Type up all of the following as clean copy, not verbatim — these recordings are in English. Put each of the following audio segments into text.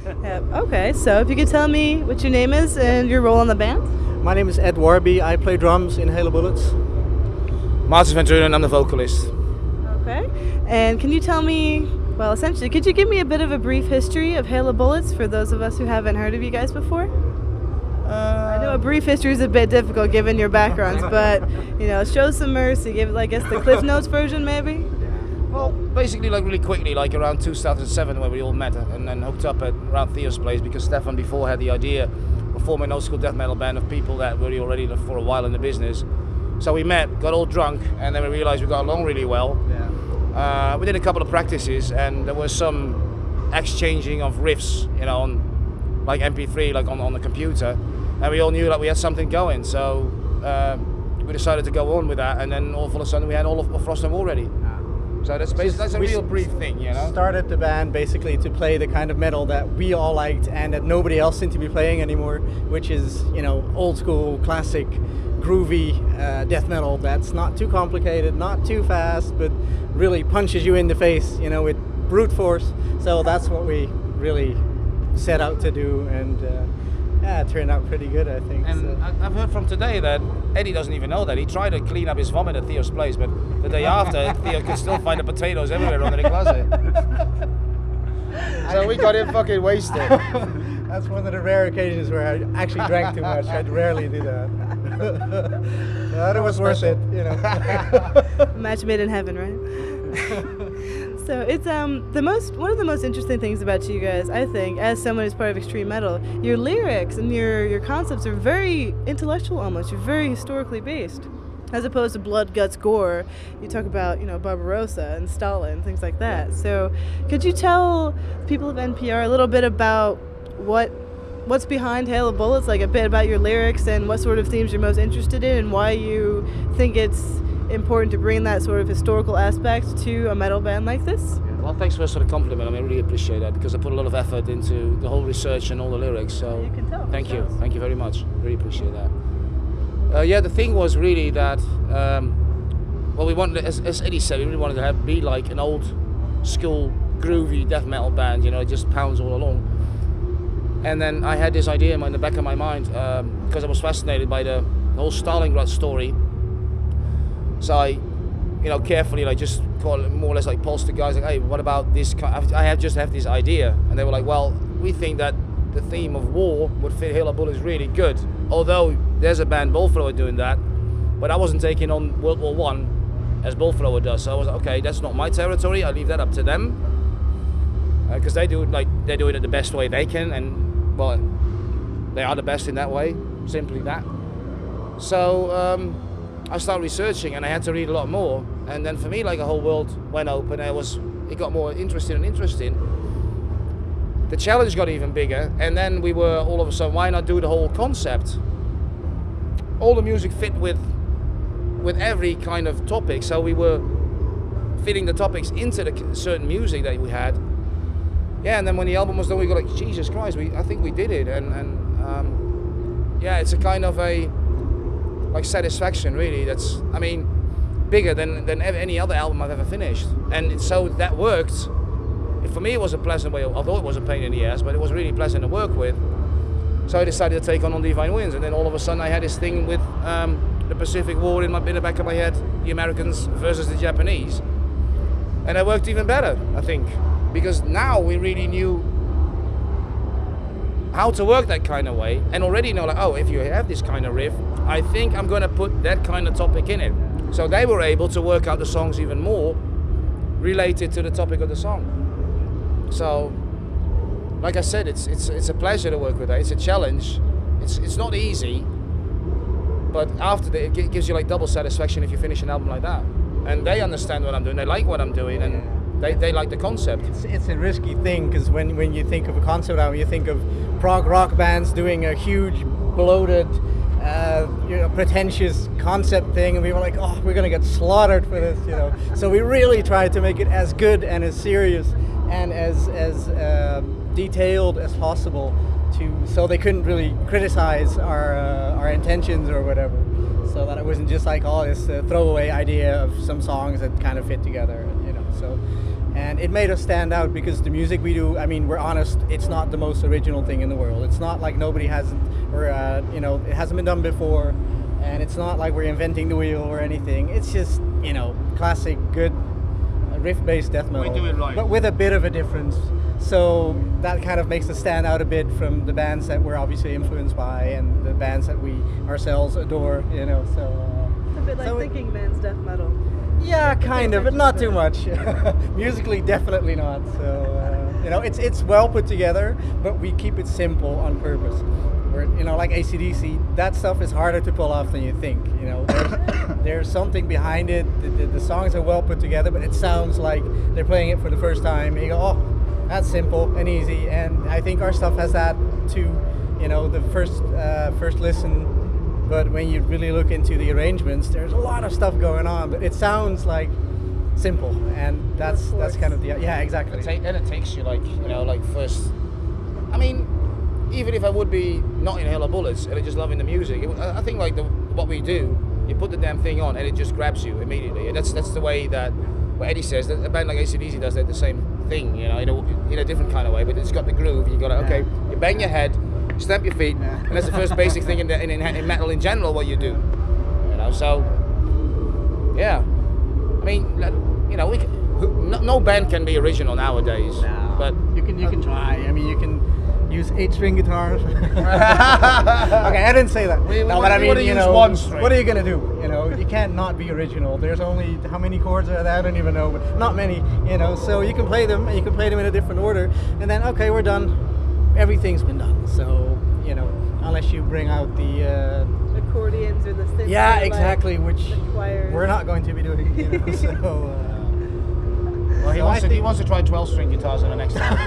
Okay, so if you could tell me what your name is and your role in the band? My name is Ed Warby. I play drums in Halo Bullets. Martin Van Drunen, I'm the vocalist. Okay, and can you tell me, well, essentially, could you give me a bit of a brief history of Halo Bullets for those of us who haven't heard of you guys before? I know a brief history is a bit difficult given your backgrounds, but, show some mercy. Give, I guess, the Cliff Notes version, maybe? Well, basically, really quickly, around 2007, where we all met and then hooked up around Theo's place, because Stefan before had the idea of forming an old school death metal band of people that were already for a while in the business. So we met, got all drunk, and then we realized we got along really well. Yeah. We did a couple of practices, and there was some exchanging of riffs, on like MP3, on the computer, and we all knew that we had something going. So we decided to go on with that, and then all of a sudden we had all of Frost and War ready. So that's a real brief thing, Started the band basically to play the kind of metal that we all liked and that nobody else seemed to be playing anymore, which is, old school, classic, groovy death metal that's not too complicated, not too fast, but really punches you in the face, with brute force. So that's what we really set out to do, and it turned out pretty good, I think. And so. I've heard from today that Eddie doesn't even know that. He tried to clean up his vomit at Theo's place, but the day after, Theo could still find the potatoes everywhere under the closet. So we got him fucking wasted. That's one of the rare occasions where I actually drank too much. I'd rarely do that. That was worth it, Match made in heaven, right? So it's one of the most interesting things about you guys, I think, as someone who's part of extreme metal. Your lyrics and your concepts are very intellectual, almost. You're very historically based, as opposed to blood, guts, gore. You talk about Barbarossa and Stalin, things like that. So could you tell people of NPR a little bit about what's behind Halo Bullets, like a bit about your lyrics and what sort of themes you're most interested in, and why you think it's important to bring that sort of historical aspect to a metal band like this? Well, thanks for the compliment. I really appreciate that, because I put a lot of effort into the whole research and all the lyrics. So you can tell. Thank you very much. Really appreciate that. The thing was really that we wanted, as Eddie said, we really wanted to be like an old school groovy death metal band. It just pounds all along. And then I had this idea in the back of my mind, because I was fascinated by the whole Stalingrad story. So I, carefully just more or less pulsed the guys, hey, what about this? I just have this idea, and they were like, well, we think that the theme of war would fit Halo Bullets really good. Although there's a band Bullthrower doing that, but I wasn't taking on World War One as Bullthrower does. So I was like, okay, that's not my territory. I leave that up to them, because they do it the best way they can, and well, they are the best in that way. Simply that. So. I started researching, and I had to read a lot more, and then for me a whole world went open. It got more interesting and interesting. The challenge got even bigger, and then we were all of a sudden, why not do the whole concept? All the music fit with every kind of topic, so we were fitting the topics into the certain music that we had. Yeah, and then when the album was done, we got Jesus Christ, I think we did it, and it's a kind of a satisfaction, really. That's, bigger than any other album I've ever finished. And so that worked. For me, it was a pleasant way, although it was a pain in the ass, but it was really pleasant to work with. So I decided to take on Divine Winds, and then all of a sudden I had this thing with the Pacific War in the back of my head, the Americans versus the Japanese. And it worked even better, I think, because now we really knew how to work that kind of way, and already know if you have this kind of riff, I think I'm going to put that kind of topic in it. So they were able to work out the songs even more related to the topic of the song. So, like I said, it's a pleasure to work with that. It's a challenge. It's not easy, but after that, it gives you double satisfaction if you finish an album like that. And they understand what I'm doing. They like what I'm doing, and they like the concept. It's a risky thing, because when you think of a concept album, you think of prog rock bands doing a huge, bloated, pretentious concept thing, and we were like, oh, we're gonna get slaughtered for this, So we really tried to make it as good and as serious and as detailed as possible, so they couldn't really criticize our intentions or whatever. So that it wasn't just this throwaway idea of some songs that kind of fit together, So And it made us stand out because the music we do, I mean, we're honest, it's not the most original thing in the world. It's not like nobody hasn't, or, you know, it hasn't been done before. And it's not like we're inventing the wheel or anything. It's just, you know, classic, good riff-based death metal. We do it right. But with a bit of a difference. So that kind of makes us stand out a bit from the bands that we're obviously influenced by and the bands that we ourselves adore, you know, so... It's a bit like so Thinking Man's death metal. yeah, kind of, but not too much. Musically, definitely not. So, you know, it's well put together, but we keep it simple on purpose. Where, you know, like AC/DC, that stuff is harder to pull off than you think. You know, there's something behind it. The songs are well put together, but it sounds like they're playing it for the first time. And you go, oh, that's simple and easy. And I think our stuff has that too. You know, the first listen. But when you really look into the arrangements, there's a lot of stuff going on. But it sounds like simple, and that's kind of the yeah, exactly. And it takes you like, you know, like first. I mean, even if I would be not in Hell of Bullets and just loving the music, I think like what we do, you put the damn thing on and it just grabs you immediately, and that's the way that what Eddie says. That a band like AC/DC does the same thing, you know, in a different kind of way. But it's got the groove. You got to okay, you bang your head. Stamp your feet, and that's the first basic thing in metal in general. What you do, you know. So, yeah. I mean, you know, no band can be original nowadays. No, but you can try. I mean, you can use 8-string guitars. Okay, I didn't say that. No, but I mean, you know, one string. what are you gonna do? You know, you can't not be original. There's only how many chords are there? I don't even know, but not many. You know, so you can play them, and you can play them in a different order, and then okay, we're done. Everything's been done, so you know, unless you bring out the accordions or the synths. yeah, exactly, which choirs. We're not going to be doing. You know, so. Well, he wants to try 12-string guitars on the next time.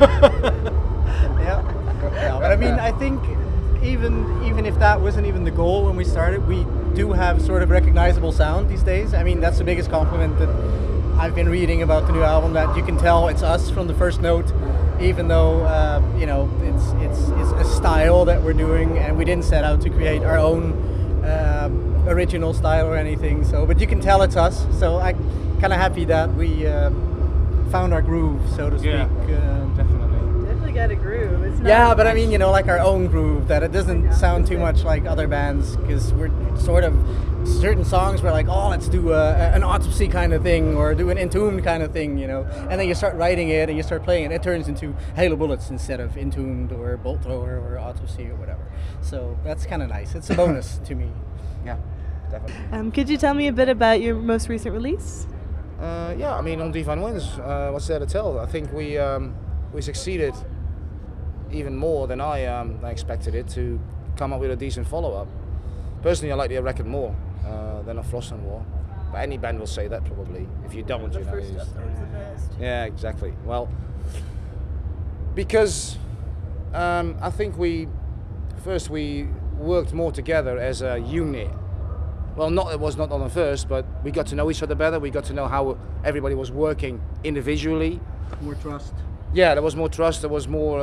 Yeah, but I mean, I think even if that wasn't even the goal when we started, we do have sort of recognizable sound these days. I mean, that's the biggest compliment that I've been reading about the new album, that you can tell it's us from the first note. Even though you know it's a style that we're doing, and we didn't set out to create our own original style or anything. So, but you can tell it's us. So I'm kind of happy that we found our groove, so to speak. Yeah, definitely got a groove. It's not yeah, but I mean, you know, like our own groove, that it doesn't sound too much like other bands, because we're sort of certain songs were like, oh, let's do an Autopsy kind of thing, or do an Entombed kind of thing, you know. And then you start writing it and you start playing it, it turns into Hail of Bullets instead of Entombed or Bolt Thrower or Autopsy or whatever. So that's kind of nice. It's a bonus to me. Yeah, definitely. Could you tell me a bit about your most recent release? Yeah, I mean, on Divine Winds, what's there to tell? I think we succeeded even more than I expected it to come up with a decent follow-up. Personally, I like the record more than a Frost and War, but any band will say that probably. If you don't, you know. Yeah, exactly. Well, because I think we worked more together as a unit. Well, it was not on the first, but we got to know each other better. We got to know how everybody was working individually. More trust. Yeah, there was more trust. There was more.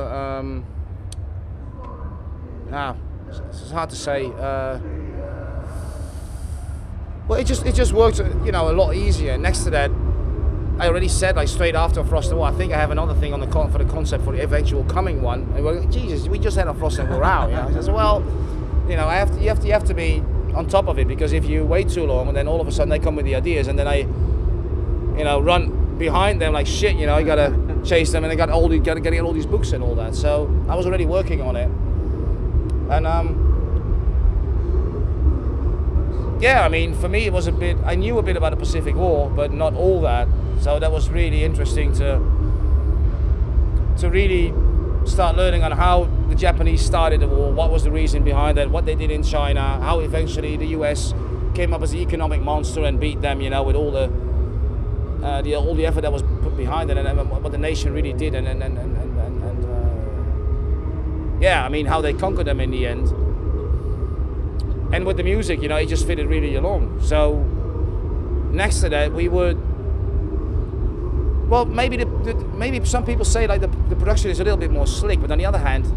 It's hard to say. Well, it just worked, you know, a lot easier. Next to that, I already said, like straight after Frost and War, I think I have another thing on the for the concept for the eventual coming one. And we're like, Jesus, we just had a Frost and War out. You know? I said, well, you know, you have to be on top of it, because if you wait too long and then all of a sudden they come with the ideas and then I, you know, run behind them like shit. You know, you gotta chase them, and they gotta get all these books and all that. So I was already working on it, and yeah, I mean, for me it was I knew a bit about the Pacific War, but not all that. So that was really interesting to really start learning on how the Japanese started the war, what was the reason behind it, what they did in China, how eventually the US came up as an economic monster and beat them, you know, with all the effort that was put behind it, and what the nation really did, and yeah, I mean, how they conquered them in the end. And with the music, you know, it just fitted really along. So next to that, we would, well, maybe maybe some people say like the production is a little bit more slick, but on the other hand,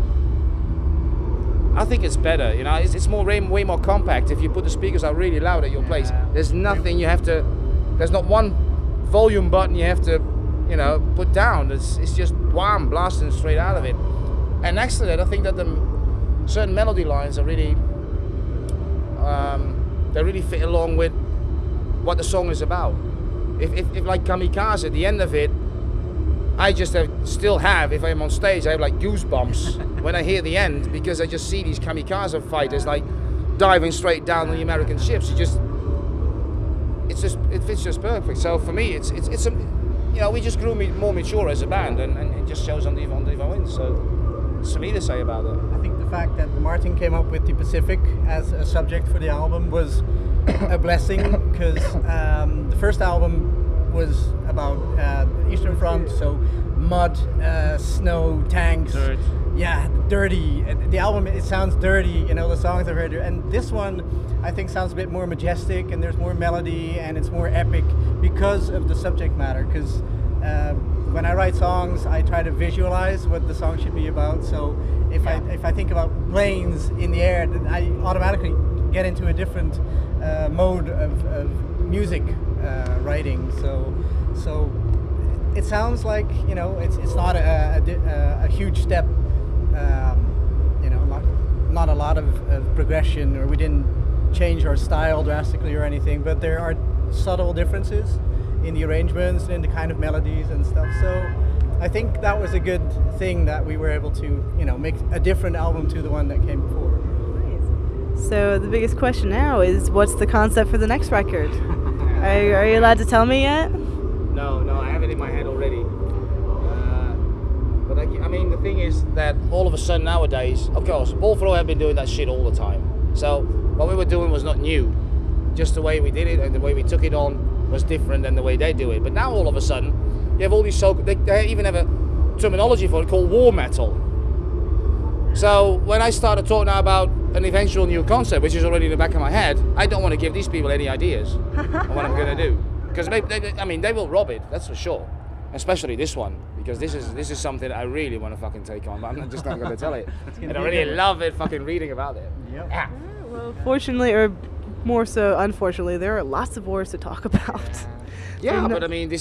I think it's better. You know, it's way more compact. If you put the speakers out really loud at your place, there's nothing you have to. There's not one volume button you have to you know, put down. It's just wham, blasting straight out of it. And next to that, I think that the certain melody lines are really, they really fit along with what the song is about. If like Kamikaze, at the end of it, I just still have, if I'm on stage, I have like goosebumps when I hear the end, because I just see these Kamikaze fighters like diving straight down on the American ships. It fits just perfect. So for me, it's a, you know, we just grew more mature as a band, and it just shows on Devo Wins. So it's for me to say about it. I think the fact that Martin came up with the Pacific as a subject for the album was a blessing, because the first album was about Eastern Front, so mud, snow, tanks. Dirt. Yeah, dirty. The album, it sounds dirty, you know, the songs I've heard. And this one, I think, sounds a bit more majestic, and there's more melody, and it's more epic because of the subject matter. Because when I write songs, I try to visualize what the song should be about. So if I think about planes in the air, then I automatically get into a different mode of music writing. So it sounds like, you know, it's not a huge step, you know, not a lot of progression, or we didn't change our style drastically or anything, but there are subtle differences in the arrangements and in the kind of melodies and stuff. So I think that was a good thing, that we were able to, you know, make a different album to the one that came before. So the biggest question now is, what's the concept for the next record? Are you allowed to tell me yet? No, I have it in my head already. But I mean, the thing is that all of a sudden nowadays, of course, Paul Flo have been doing that shit all the time. So what we were doing was not new. Just the way we did it and the way we took it on was different than the way they do it. But now all of a sudden, you have all these they even have a terminology for it called war metal. So when I started talking now about an eventual new concept, which is already in the back of my head, I don't want to give these people any ideas on what I'm going to do. Because they will rob it, that's for sure. Especially this one, because this is something I really want to fucking take on, but I'm just not going to tell it. And I really love it, fucking reading about it. Yep. Yeah. Well, fortunately, or more so unfortunately, there are lots of wars to talk about. Yeah, but I mean,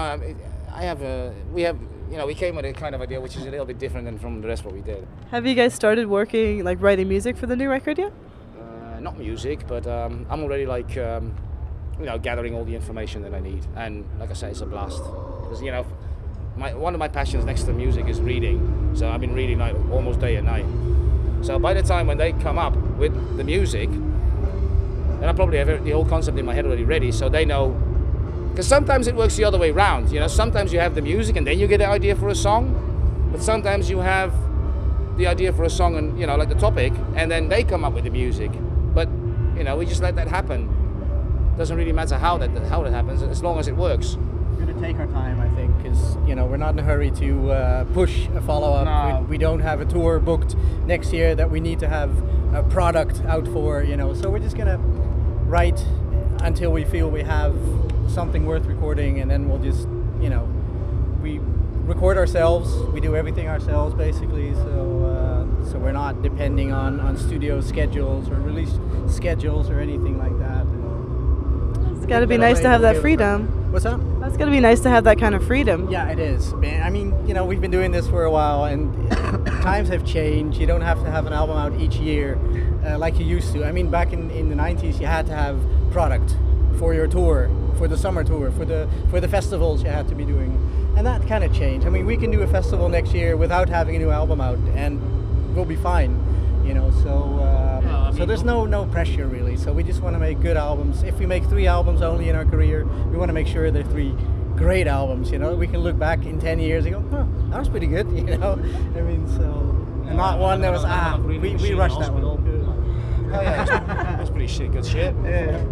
we came with a kind of idea which is a little bit different than from the rest of what we did. Have you guys started working, like writing music for the new record yet? Not music, but I'm already like, you know, gathering all the information that I need. And like I said, it's a blast. Because, you know, one of my passions next to music is reading. So I've been reading like almost day and night. So by the time when they come up with the music, then I probably have the whole concept in my head already ready, so they know. Because sometimes it works the other way around, you know. Sometimes you have the music and then you get the idea for a song, but sometimes you have the idea for a song and, you know, like the topic, and then they come up with the music. But, you know, we just let that happen. Doesn't really matter how that happens, as long as it works. We're going to take our time, I think, because, you know, we're not in a hurry to push a follow-up. No. We don't have a tour booked next year that we need to have a product out for, you know. So we're just going to write until we feel we have something worth recording, and then we'll just, you know, we record ourselves, we do everything ourselves basically, so we're not depending on studio schedules or release schedules or anything like that. It's got to be nice to have that freedom. What's that? It's got to be nice to have that kind of freedom. Yeah, it is. I mean, you know, we've been doing this for a while, and times have changed. You don't have to have an album out each year like you used to. I mean, back in the 90s, you had to have product for your tour, for the summer tour, for the festivals you had to be doing, and that kind of changed. I mean, we can do a festival next year without having a new album out, and we'll be fine, you know. So there's no pressure really. So we just want to make good albums. If we make 3 albums only in our career, we want to make sure they're 3 great albums. You know, we can look back in 10 years and go, oh, that was pretty good. You know, I mean, and not one that was we rushed that one. Oh yeah, that's pretty shit. Good shit. Yeah.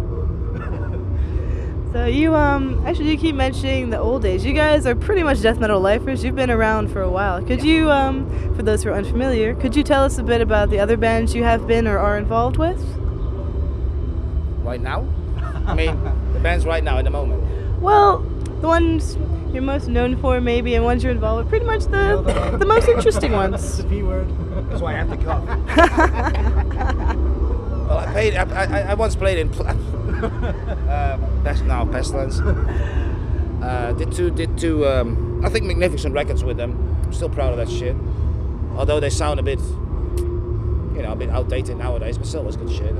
So you actually you keep mentioning the old days. You guys are pretty much death metal lifers. You've been around for a while. Could you, for those who are unfamiliar, could you tell us a bit about the other bands you have been or are involved with? Right now? I mean, the bands right now at the moment. Well, the ones you're most known for maybe, and ones you're involved with, pretty much the most interesting ones. The P word. That's why I have to cough. Well, I once played in Pestilence. Did two. I think magnificent records with them. I'm still proud of that shit. Although they sound a bit, a bit outdated nowadays, but still was good shit.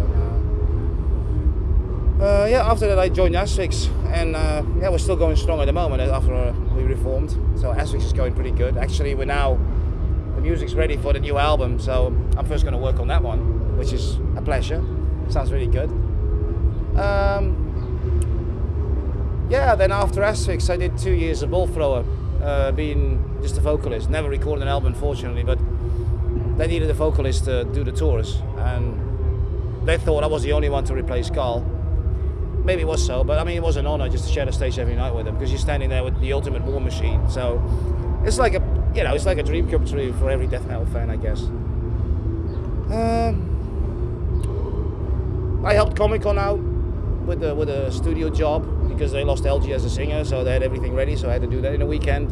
And, yeah, after that I joined Asphyx, and yeah, we're still going strong at the moment after we reformed. So Asphyx is going pretty good. Actually, the music's ready for the new album, so I'm first going to work on that one, which is a pleasure. Sounds really good. Yeah, then after Asphyx, I did 2 years of Ball Thrower, being just a vocalist. Never recorded an album, unfortunately, but they needed a vocalist to do the tours, and they thought I was the only one to replace Carl. Maybe it was so, but I mean, it was an honor just to share the stage every night with them, because you're standing there with the ultimate war machine. So it's like it's like a dream come true for every death metal fan, I guess. I helped Comic Con out with a studio job because they lost LG as a singer, so they had everything ready. So I had to do that in a weekend.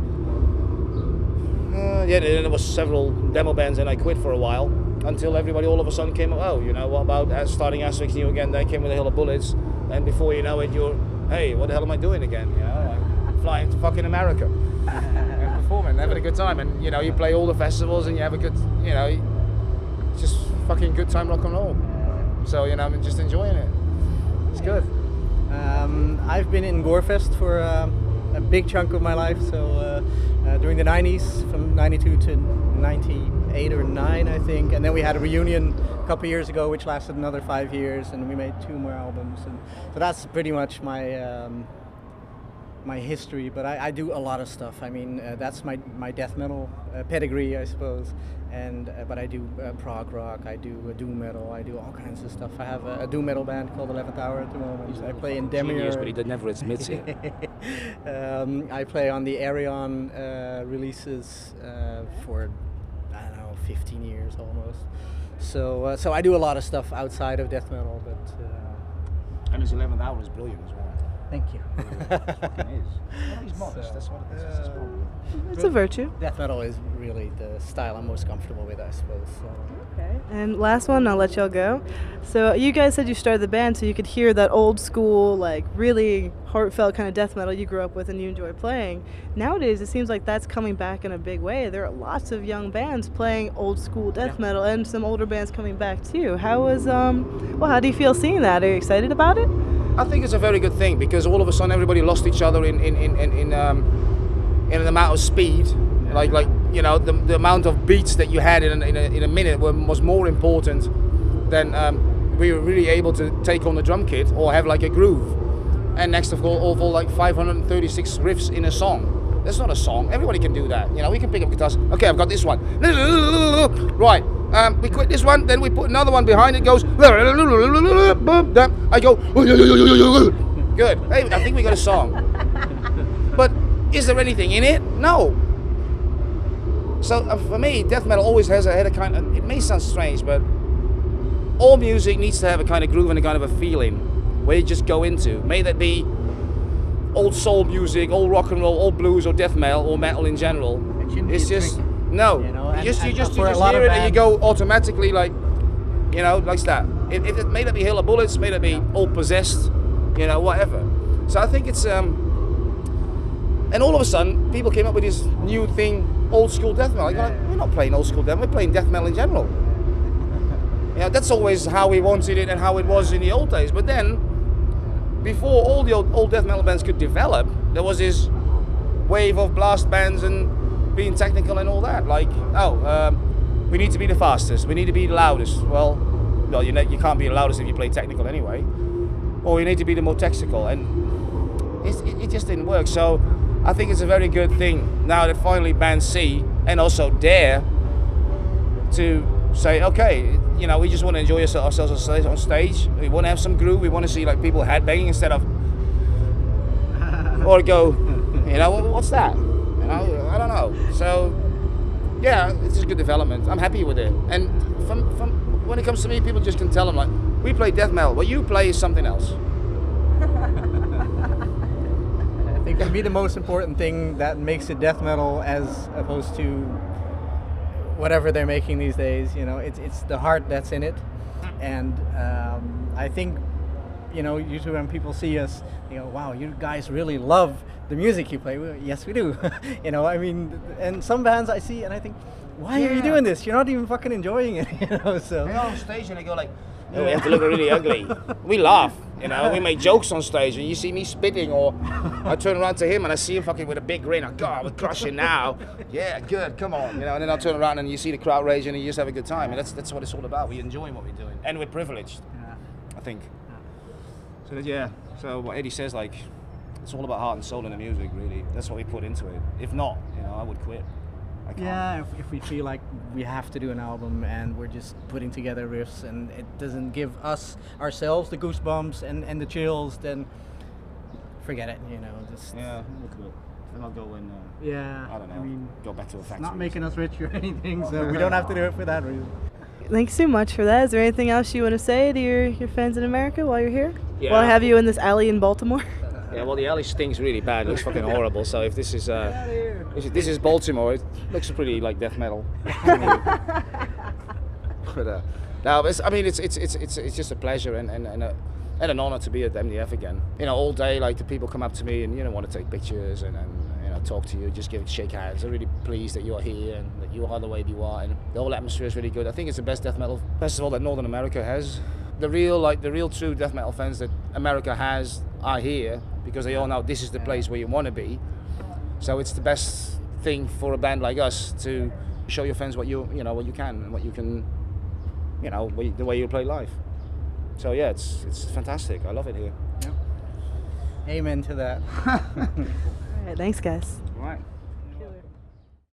Yeah, then there was several demo bands, and I quit for a while until everybody all of a sudden came up. Oh, what about starting Asphyx new again? They came with a hill of bullets, and before you know it, hey, what the hell am I doing again? Like flying to fucking America and performing, having a good time, and you play all the festivals, and you have a good, it's just fucking good time rock and roll. So I'm just enjoying it. It's good. I've been in Gorefest for a big chunk of my life. So during the 90s, from 92 to 98 or 9, I think. And then we had a reunion a couple of years ago, which lasted another 5 years, and we made 2 more albums. And so that's pretty much my history. But I do a lot of stuff. I mean, that's my death metal pedigree, I suppose. And but I do prog rock, I do doom metal, I do all kinds of stuff. I have a doom metal band called 11th Hour at the moment. I play in Demiurge. But he never admits it. I play on the Arion releases for, I don't know, 15 years almost. So I do a lot of stuff outside of death metal, but and his 11th Hour is brilliant as well. Thank you. It fucking is. Well, he's modest. That's what it is. That's It's a virtue. Death metal is really the style I'm most comfortable with, I suppose. So. Okay. And last one, I'll let y'all go. So you guys said you started the band so you could hear that old school, like really heartfelt kind of death metal you grew up with and you enjoy playing. Nowadays, it seems like that's coming back in a big way. There are lots of young bands playing old school death metal, and some older bands coming back too. How do you feel seeing that? Are you excited about it? I think it's a very good thing, because all of a sudden everybody lost each other in an amount of speed. Like the amount of beats that you had in a minute was more important than we were really able to take on the drum kit or have like a groove. And next of all like 536 riffs in a song. That's not a song. Everybody can do that. We can pick up guitars. Okay, I've got this one. Right. We quit this one, then we put another one behind it. Goes. I go. Good. Hey, I think we got a song. But is there anything in it? No. So for me, death metal always had a kind of. It may sound strange, but all music needs to have a kind of groove and a kind of a feeling where you just go into. May that be old soul music, old rock and roll, old blues, or death metal, or metal in general. It's just. No, you just hear it and you go automatically like that. If it may not be Hill of Bullets, may not be all possessed, whatever. So I think it's and all of a sudden people came up with this new thing, old school death metal. Like, we're not playing old school death metal, we're playing death metal in general. That's always how we wanted it and how it was in the old days. But then, before all the old death metal bands could develop, there was this wave of blast bands and being technical and all that, we need to be the fastest, we need to be the loudest. Well, you can't be the loudest if you play technical anyway, or you need to be the more technical, and it just didn't work. So I think it's a very good thing now that finally bands see and also dare to say, okay, we just want to enjoy ourselves on stage. We want to have some groove. We want to see like people headbanging instead of, or go, what's that? I don't know. So, yeah, it's a good development. I'm happy with it. And from when it comes to me, people just can tell them like, we play death metal. What you play is something else. I think for me the most important thing that makes it death metal as opposed to whatever they're making these days, it's the heart that's in it. And I think you know, usually when people see us, they go, wow, you guys really love the music you play. Well, yes, we do. You know, I mean, and some bands I see and I think, why are you doing this? You're not even fucking enjoying it, you know, so. They go on stage and they go like, oh, we have to look really ugly. We laugh, you know, we make jokes on stage and you see me spitting, or I turn around to him and I see him fucking with a big grin. I go, oh, we're crushing now. Yeah, good, come on. You know, and then I'll turn around and you see the crowd raging and you just have a good time. And that's what it's all about. We're enjoying what we're doing. And we're privileged, I think. So so what Eddie says, like, it's all about heart and soul in the music, really. That's what we put into it. If not, you know, I would quit. I can't. Yeah, if we feel like we have to do an album and we're just putting together riffs and it doesn't give us ourselves the goosebumps and the chills, then forget it, you know. Just We'll quit. Then I'll go and I don't know. I mean, go back to a factory. not making us rich or anything, so we don't have to do it for that reason. Thanks so much for that. Is there anything else you want to say to your fans in America while you're here? Yeah. While I have you in this alley in Baltimore? Yeah, well, the alley stinks really bad. It looks fucking horrible. So if this is this is Baltimore, it looks pretty like death metal. But no, it's just a pleasure and an honor to be at MDF again. You know, all day, like, the people come up to me and, you know, want to take pictures and you know, talk to you, just shake hands. They're really pleased that you're here and that you are the way you are, and the whole atmosphere is really good. I think it's the best death metal festival that Northern America has. The real true death metal fans that America has are here because they all know this is the place where you want to be. So it's the best thing for a band like us to show your fans what you can and what you can, you know, the way you play live. So yeah, it's fantastic. I love it here. Yep. Amen to that. All right, thanks, guys. All right.